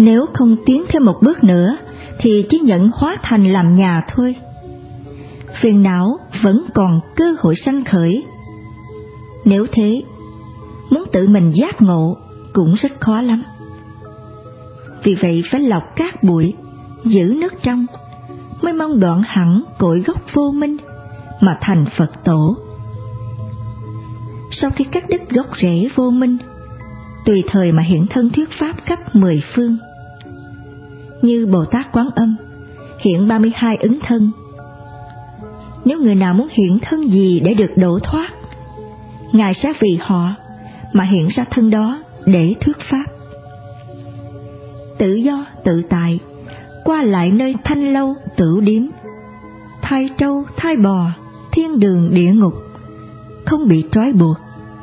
Nếu không tiến thêm một bước nữa thì chỉ nhận hóa thành làm nhà thôi. Phiền não vẫn còn cơ hội sanh khởi. Nếu thế, muốn tự mình giác ngộ cũng rất khó lắm. Vì vậy phải lọc cát bụi, giữ nước trong, mới mong đoạn hẳn cội gốc vô minh mà thành Phật tổ. Sau khi cắt đứt gốc rễ vô minh, tùy thời mà hiện thân thuyết pháp khắp 10 phương. Như Bồ Tát Quán Âm hiện 32 ứng thân. Nếu người nào muốn hiện thân gì để được độ thoát, Ngài sẽ vì họ mà hiện ra thân đó để thuyết pháp. Tự do tự tại, qua lại nơi thanh lâu tửu điếm, thai trâu thai bò, thiên đường địa ngục, không bị trói buộc.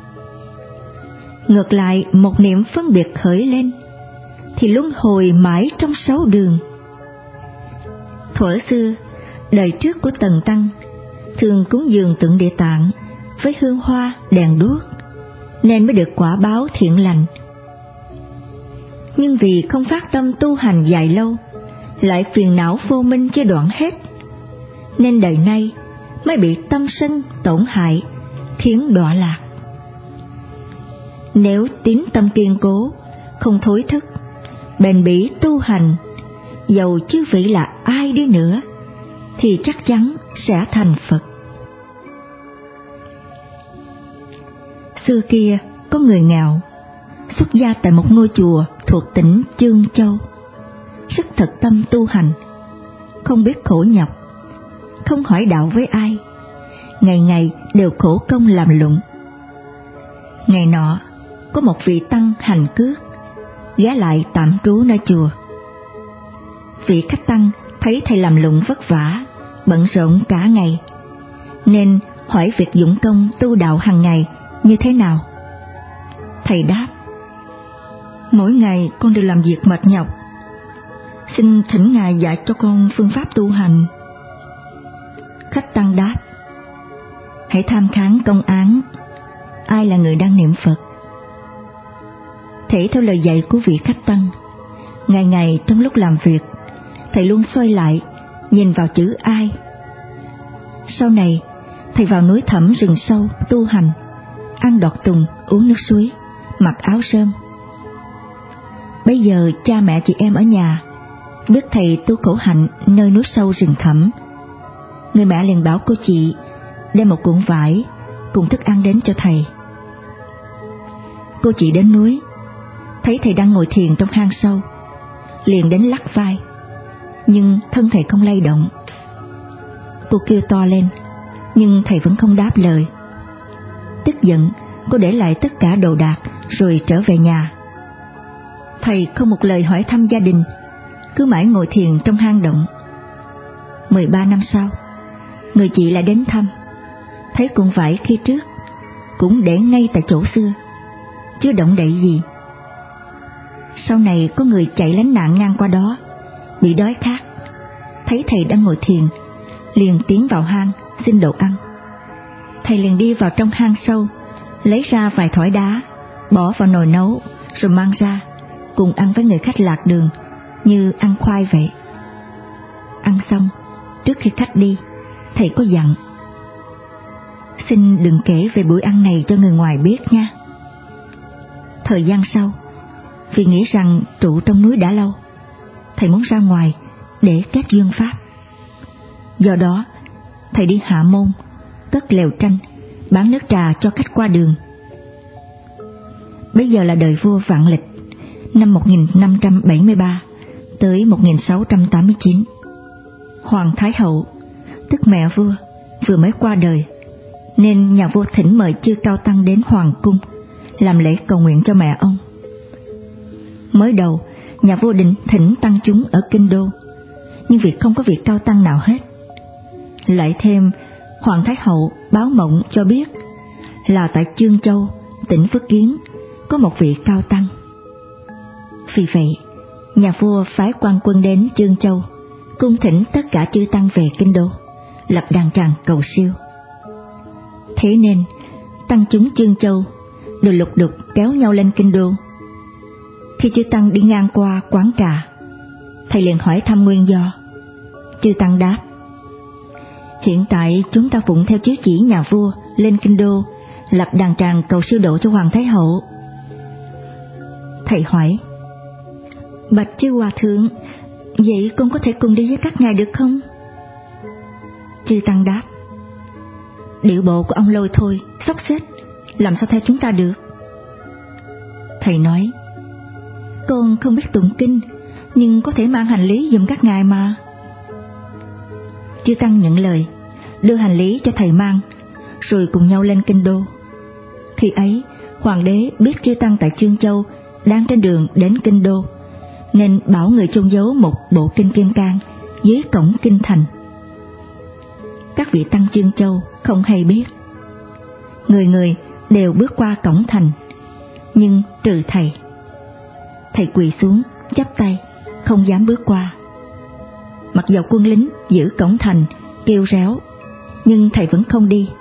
Ngược lại, một niệm phân biệt khởi lên thì luân hồi mãi trong 6 đường. Thuở xưa, đời trước của Tần Tăng thường cúng dường tượng Địa Tạng với hương hoa đèn đuốc, nên mới được quả báo thiện lành. Nhưng vì không phát tâm tu hành dài lâu, lại phiền não vô minh chưa đoạn hết, nên đời nay mới bị tâm sân tổn hại, khiến đọa lạc. Nếu tín tâm kiên cố, không thối thức, bền bỉ tu hành, dầu chư vị là ai đi nữa, thì chắc chắn sẽ thành Phật. Xưa kia có người nghèo xuất gia tại một ngôi chùa thuộc tỉnh Chương Châu, rất thật tâm tu hành, không biết khổ nhọc, không hỏi đạo với ai, ngày ngày đều khổ công làm lụng. Ngày nọ có một vị tăng hành cước ghé lại tạm trú nơi chùa. Vị khách tăng thấy thầy làm lụng vất vả, bận rộn cả ngày, nên hỏi việc dụng công tu đạo hàng ngày như thế nào. Thầy đáp: mỗi ngày con đều làm việc mệt nhọc, xin thỉnh Ngài dạy cho con phương pháp tu hành. Khách tăng đáp: hãy tham kháng công án, ai là người đang niệm Phật. Thể theo lời dạy của vị khách tăng, ngày ngày trong lúc làm việc, thầy luôn xoay lại nhìn vào chữ ai. Sau này thầy vào núi thẳm rừng sâu tu hành, ăn đọt tùng, uống nước suối, mặc áo rơm. Bây giờ cha mẹ chị em ở nhà biết thầy tu khổ hạnh nơi núi sâu rừng thẳm, người mẹ liền bảo cô chị đem một cuộn vải cùng thức ăn đến cho thầy. Cô chị đến núi, thấy thầy đang ngồi thiền trong hang sâu, liền đến lắc vai, nhưng thân thầy không lay động. Cô kêu to lên, nhưng thầy vẫn không đáp lời. Tức giận, cô để lại tất cả đồ đạc rồi trở về nhà. Thầy không một lời hỏi thăm gia đình, cứ mãi ngồi thiền trong hang động. 13 năm sau, người chị lại đến thăm, thấy cuộn vải khi trước cũng để ngay tại chỗ xưa, chưa động đậy gì. Sau này có người chạy lánh nạn ngang qua đó, bị đói khát, thấy thầy đang ngồi thiền, liền tiến vào hang xin đồ ăn. Thầy liền đi vào trong hang sâu, lấy ra vài thỏi đá, bỏ vào nồi nấu, rồi mang ra cùng ăn với người khách lạc đường như ăn khoai vậy. Ăn xong, trước khi khách đi, thầy có dặn: xin đừng kể về bữa ăn này cho người ngoài biết nha. Thời gian sau, vì nghĩ rằng trụ trong núi đã lâu, thầy muốn ra ngoài để kết duyên pháp. Do đó, thầy đi Hạ Môn, cất lều tranh, bán nước trà cho khách qua đường. Bây giờ là đời vua Vạn Lịch, năm 1573 tới 1689. Hoàng Thái Hậu, tức mẹ vua, vừa mới qua đời, nên nhà vua thỉnh mời chư cao tăng đến hoàng cung làm lễ cầu nguyện cho mẹ ông. Mới đầu, nhà vua định thỉnh tăng chúng ở kinh đô, nhưng vì không có vị cao tăng nào hết. Lại thêm, Hoàng Thái Hậu báo mộng cho biết là tại Chương Châu, tỉnh Phước Kiến, có một vị cao tăng. Vì vậy, nhà vua phái quan quân đến Chương Châu, cung thỉnh tất cả chư tăng về kinh đô, lập đàn tràng cầu siêu. Thế nên, tăng chúng Chương Châu đều lục đục kéo nhau lên kinh đô. Khi chư tăng đi ngang qua quán trà, thầy liền hỏi thăm nguyên do. Chư tăng đáp: hiện tại chúng ta phụng theo chiếu chỉ nhà vua lên kinh đô, lập đàn tràng cầu siêu độ cho Hoàng Thái Hậu. Thầy hỏi: bạch chư hòa thượng, vậy con có thể cùng đi với các ngài được không? Chư tăng đáp: điệu bộ của ông Lôi thôi, xốc xếch, làm sao theo chúng ta được? Thầy nói: con không biết tụng kinh, nhưng có thể mang hành lý giùm các ngài mà. Chư tăng nhận lời, đưa hành lý cho thầy mang, rồi cùng nhau lên kinh đô. Khi ấy, hoàng đế biết chư tăng tại Chương Châu đang trên đường đến kinh đô, nên bảo người chôn giấu một bộ kinh Kim Cang dưới cổng kinh thành. Các vị tăng Chương Châu không hay biết, người người đều bước qua cổng thành, nhưng trừ thầy. Thầy quỳ xuống chắp tay, không dám bước qua. Mặc dầu quân lính giữ cổng thành kêu réo, nhưng thầy vẫn không đi.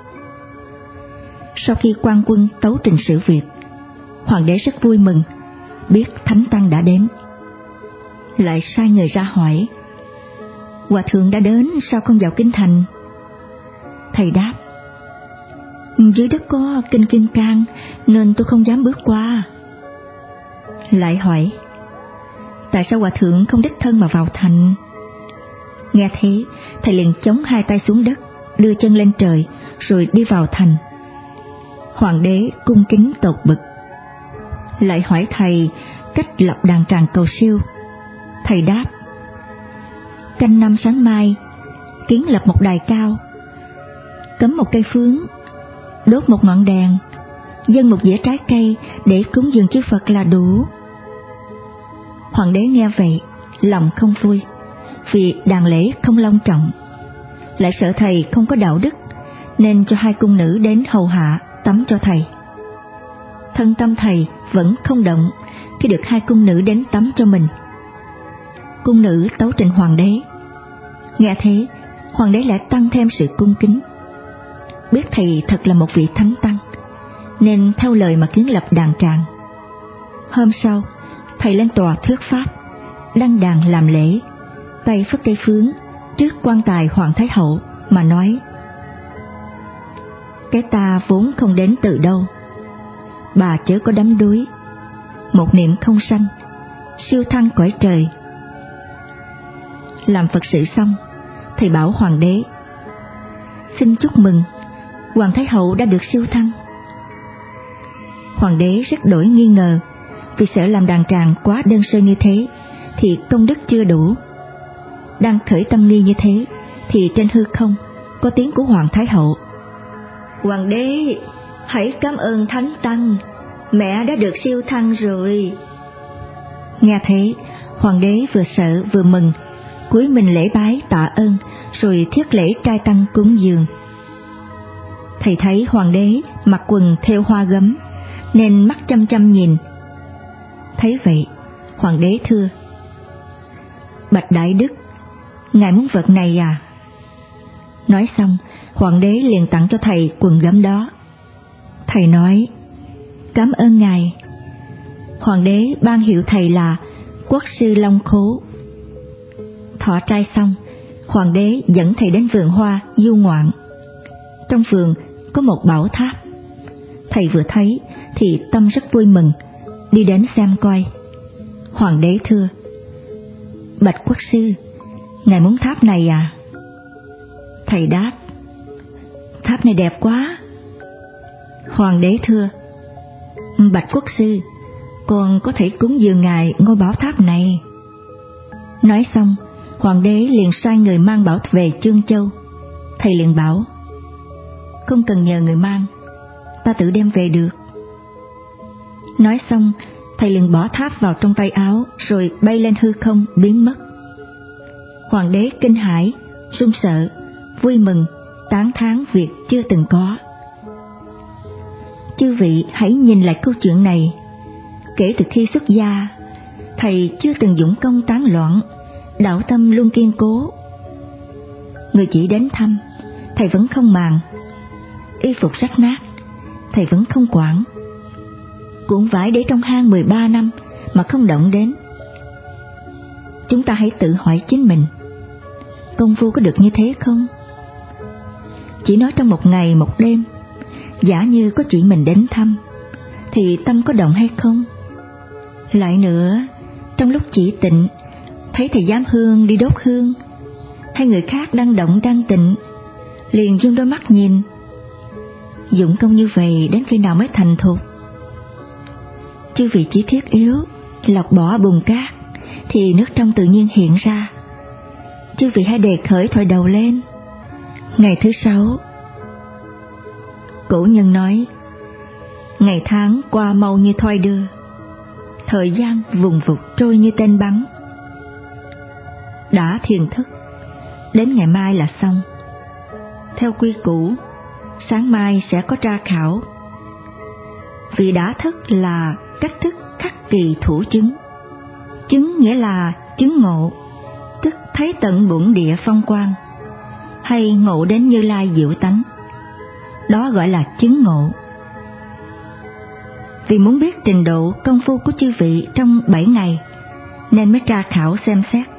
Sau khi quan quân tấu trình sự việc, hoàng đế rất vui mừng, biết thánh tăng đã đến, lại sai người ra hỏi: hòa thượng đã đến, sao không vào kinh thành? Thầy đáp: dưới đất có kinh Kim Cang nên tôi không dám bước qua. Lại hỏi: tại sao hòa thượng không đích thân mà vào thành? Nghe thế, thầy liền chống hai tay xuống đất, đưa chân lên trời, rồi đi vào thành. Hoàng đế cung kính tột bực, lại hỏi thầy cách lập đàn tràng cầu siêu. Thầy đáp: canh năm sáng mai, kiến lập một đài cao, cắm một cây phướng, đốt một ngọn đèn, dâng một dĩa trái cây để cúng dường chư Phật là đủ. Hoàng đế nghe vậy, lòng không vui, vì đàn lễ không long trọng, lại sợ thầy không có đạo đức, nên cho hai cung nữ đến hầu hạ tắm cho thầy. Thân tâm thầy vẫn không động khi được hai cung nữ đến tắm cho mình. Cung nữ tấu trình hoàng đế. Nghe thế, hoàng đế lại tăng thêm sự cung kính, biết thầy thật là một vị thánh tăng, nên theo lời mà kiến lập đàn tràng. Hôm sau, thầy lên tòa thuyết pháp, đăng đàn làm lễ, tay phất cây phướng trước quan tài Hoàng Thái Hậu mà nói: cái ta vốn không đến từ đâu, bà chớ có đắm đuối, một niệm không sanh, siêu thăng cõi trời. Làm Phật sự xong, thầy bảo hoàng đế: xin chúc mừng, Hoàng Thái Hậu đã được siêu thăng. Hoàng đế rất đổi nghi ngờ, vì sợ làm đàn tràng quá đơn sơ như thế thì công đức chưa đủ. Đang khởi tâm nghi như thế thì trên hư không có tiếng của Hoàng Thái Hậu: hoàng đế, hãy cảm ơn thánh tăng, mẹ đã được siêu thăng rồi. Nghe thế, hoàng đế vừa sợ vừa mừng, cúi mình lễ bái tạ ơn, rồi thiết lễ trai tăng cúng dường. Thầy thấy hoàng đế mặc quần thêu hoa gấm, nên mắt chăm chăm nhìn. Thấy vậy, hoàng đế thưa: bạch đại đức, ngài muốn vật này à? Nói xong, hoàng đế liền tặng cho thầy quần gấm đó. Thầy nói: cảm ơn ngài. Hoàng đế ban hiệu thầy là Quốc sư Long Khố. Thọ trai xong, hoàng đế dẫn thầy đến vườn hoa du ngoạn. Trong vườn có một bảo tháp. Thầy vừa thấy thì tâm rất vui mừng, đi đến xem coi. Hoàng đế thưa: bạch quốc sư, ngài muốn tháp này à? Thầy đáp: tháp này đẹp quá. Hoàng đế thưa: bạch quốc sư, con có thể cúng dường ngài ngôi bảo tháp này. Nói xong, hoàng đế liền sai người mang bảo về Chương Châu. Thầy liền bảo: không cần nhờ người mang, ta tự đem về được. Nói xong, thầy liền bỏ tháp vào trong tay áo, rồi bay lên hư không biến mất. Hoàng đế kinh hãi, run sợ, vui mừng, tán thán việc chưa từng có. Chư vị hãy nhìn lại câu chuyện này. Kể từ khi xuất gia, thầy chưa từng dũng công tán loạn, đạo tâm luôn kiên cố. Người chỉ đến thăm, thầy vẫn không màng. Y phục rách nát, thầy vẫn không quản. Cuộn vải để trong hang 13 năm, mà không động đến. Chúng ta hãy tự hỏi chính mình, công phu có được như thế không? Chỉ nói trong một ngày một đêm, giả như có chị mình đến thăm, thì tâm có động hay không? Lại nữa, trong lúc chỉ tịnh, thấy thầy giám hương đi đốt hương, hay người khác đang động đang tịnh, liền dương đôi mắt nhìn. Dụng công như vậy đến khi nào mới thành thục? Chư vị chỉ thiết yếu lọc bỏ bùn cát, thì nước trong tự nhiên hiện ra. Chư vị hãy đề khởi thổi đầu lên. Ngày thứ 6, cổ nhân nói, ngày tháng qua mau như thoi đưa, thời gian vùng vụt trôi như tên bắn. Đã thiền thức, đến ngày mai là xong. Theo quy củ, sáng mai sẽ có tra khảo. Vì đã thức là cách thức khắc kỳ thủ chứng. Chứng nghĩa là chứng ngộ, tức thấy tận bổn địa phong quang, hay ngộ đến Như Lai diệu tánh. Đó gọi là chứng ngộ. Vì muốn biết trình độ công phu của chư vị trong 7 ngày, nên mới tra khảo xem xét.